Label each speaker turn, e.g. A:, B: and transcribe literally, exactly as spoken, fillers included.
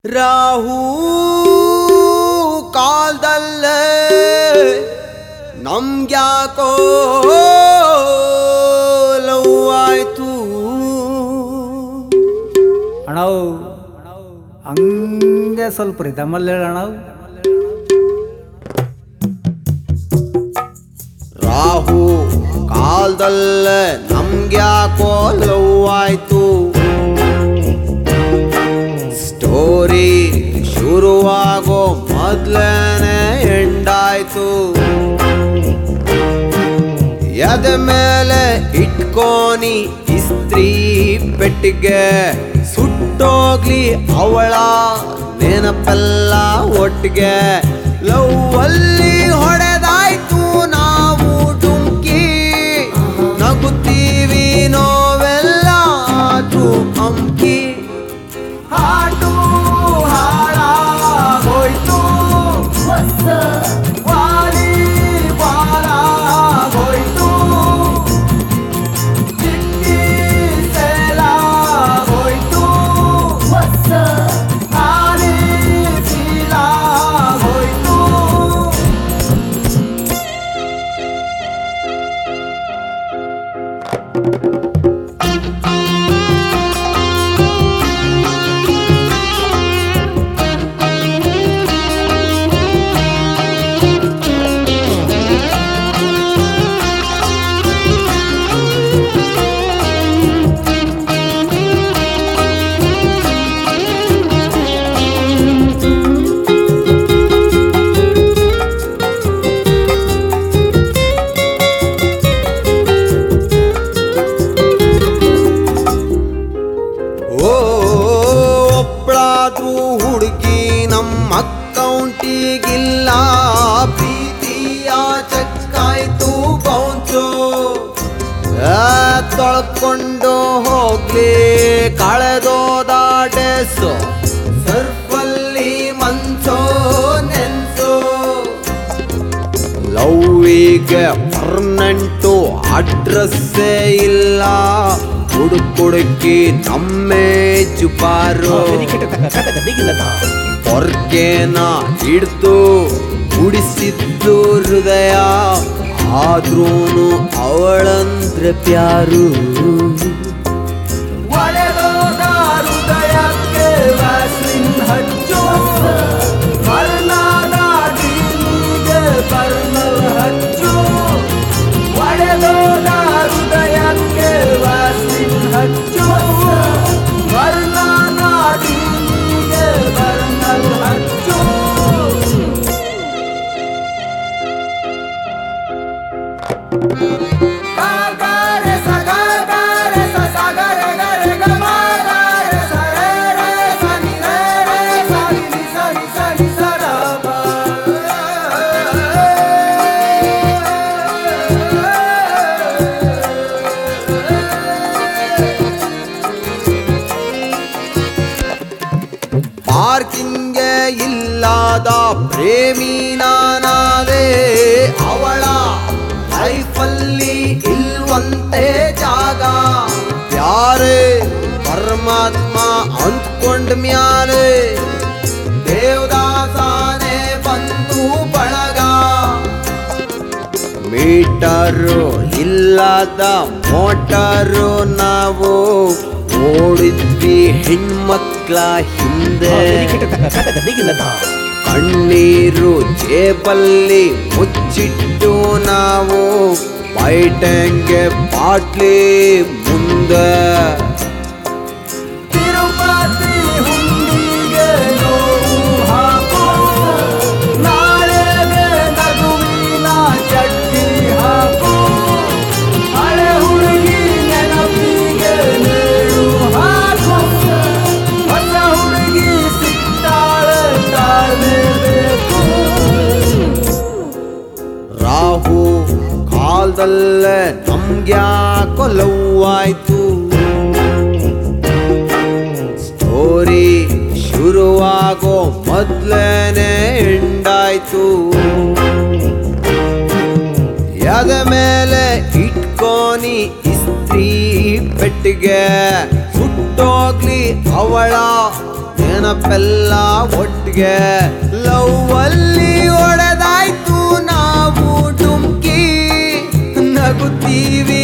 A: ರಾಹು ಕಾಲದಲ್ಲೇ ನಮ್ಗ್ಯಾಕೋ ಲವ್ ಆಯ್ತು
B: ಅಣ್ಣವು ಹಂಗೆ ಸ್ವಲ್ಪ ರಿದಮಲ್ಲಿ ಹೇಳಣ್ಣವು.
A: ರಾಹು ಕಾಲದಲ್ಲೇ ನಮ್ಗ್ಯಾಕೋ ಲವ್ ಆಯ್ತು. ಸ್ಟೋರಿ ಶುರುವಾಗೋ ಮೊದ್ಲೇನೆ ಎಂಡಾಯ್ತು. ಎದ ಮೇಲೆ ಇಟ್ಕೋನಿ ಇಸ್ತ್ರಿ ಪೆಟ್ಟಿಗೆ ಸುಟ್ಟೋಗ್ಲಿ ಅವಳ ನೆನಪೆಲ್ಲ ಒಟ್ಟಿಗೆ. ಲವ್ ಅಲ್ಲಿ ಹೊಡೆದಾಯ್ತು ನಾವು ಡುಂಕಿ, ನಗುತ್ತೀವಿ ನೋವೆಲ್ಲ ಆದ್ರೂ ಅಂಕಿ. ಹಾಡು ಹಾಳಾಗೋಯ್ತು, ವಾಲಿ ಬಾಲಾಗೋಯ್ತು, ಚಿಟ್ಟಿ ಸೇಲಾಗೋಯ್ತು, ಹಾಲಿ ಫೀಲಾಗೋಯ್ತು. ಒಬ್ಳಾದ್ರೂ ಹುಡುಗಿ ನಮ್ಮ ಅಕೌಂಟಿಗಿಲ್ಲ, ಪ್ರೀತಿಯ ಚೆಕ್ಕಾಯ್ತು ಬೌನ್ಸು. ತೊಳ್ಕೊಂಡು ಹೋಗ್ಲಿ ಕಳೆದೋದ ಡೆಸ್ಸು, ಸರ್ಫಲ್ಲಿ ಮನ್ಸೋ ನೆನ್ಸು. ಲವ್ವಿಗೆ ಪರ್ಮನೆಂಟು ಅಡ್ರೆಸ್ಸೇ ಇಲ್ಲ, ಹುಡುಕುಡುಕಿ ನಮ್ಮೇ ಚುಪಾರು. ಹೊರ್ಗೇನ ಹಿಡ್ದು ಉಡಿಸಿದ್ದು ಹೃದಯ, ಆದ್ರೂನು ಅವಳಂದ್ರೆ ಪ್ಯಾರು. ಒಡೆದೋದ ಹೃದಯಕ್ಕೆ ವ್ಯಾಸ್ಲಿನ್ ಹಚ್ಚು, ಬರ್ನಾದ ಡೀನಿಗೆ ಬರ್ನಲ್ ಹಚ್ಚು. ಒಡೆದೋದ ಹೃದಯಕ್ಕೆ ವ್ಯಾಸ್ಲಿನ್ ಹಚ್ಚು, ಬರ್ನಾದ ಡೀನಿಗೆ ಬರ್ನಲ್ ಹಚ್ಚು. ಸಾಗರೆ ಸಗರೆ ಸಗರೆ ಗರೆ ಗಮರೆ ಸರೆ ರೆ ಸನಿ ರೆ ರೆ ಸನಿ ನಿ ಸನಿ ಸನಿ ಸರಬ. ಪಾರ್ಕಿಂಗೆ ಇಲ್ಲದ ಪ್ರೇಮಿ ನಾನಾದೆ, ಅವಳ ಲೈಫಲ್ಲಿ ಇಲ್ವಂತೆ ಜಾಗ. ಯಾರೇ ಪರಮಾತ್ಮ ಅಂದ್ಕೊಂಡ ಮ್ಯಾಲೆ ದೇವದಾಸನೇ ಬಂತು ಬಳಗ. ಮೀಟರು ಇಲ್ಲದ ಮೋಟರು ನಾವು, ಓಡಿದ್ವಿ ಹೆಣ್ಮಕ್ಳ ಹಿಂದೆ. ಕಣ್ಣೀರು ಜೇಬಲ್ಲಿ ಮುಚ್ಚಿಟ್ಟು ನಾವು, ಬೈಟಂಗೆ ಬಾಟ್ಲಿ ಮುಂದೆ. ತಿರುಪತಿ ಹುಂಡಿಗೆ ನೋವು ಹಾಕು, ನಾಳೆಗೆ ನಗುವಿನ ಚಟ್ನಿ ಹಾಕು. ಹಳೆ ಹುಡುಗಿ ನೆನಪಿಗೆ ನೇಳು ಹಾಕು, ಹೊಸ ಹುಡುಗಿ ಸಿಗ್ತಾಳೆ ತಾಳ್ಬೇಕು. ರಾಹು ಕಾಲದಲ್ಲೇ ನಮ್ಗ್ಯಾಕೋ ಲವ್ ಆಯ್ತು. ಸ್ಟೋರಿ ಶುರುವಾಗೋ ಮೊದ್ಲೇನೆ ಎಂಡಾಯ್ತು. ಎದ ಮೇಲೆ ಇಟ್ಕೋನಿ ಇಸ್ತ್ರಿ ಪೆಟ್ಟಿಗೆ ಸುಟ್ಟೋಗ್ಲಿ ಅವಳ ನೆನಪೆಲ್ಲ ಒಟ್ಟಿಗೆ ಲವ್ವಲ್ಲಿ ಹೊಡೆದಾಯ್ತು ನಾವು ಡುಮ್ಕಿ ನಗುತ್ತೀವಿ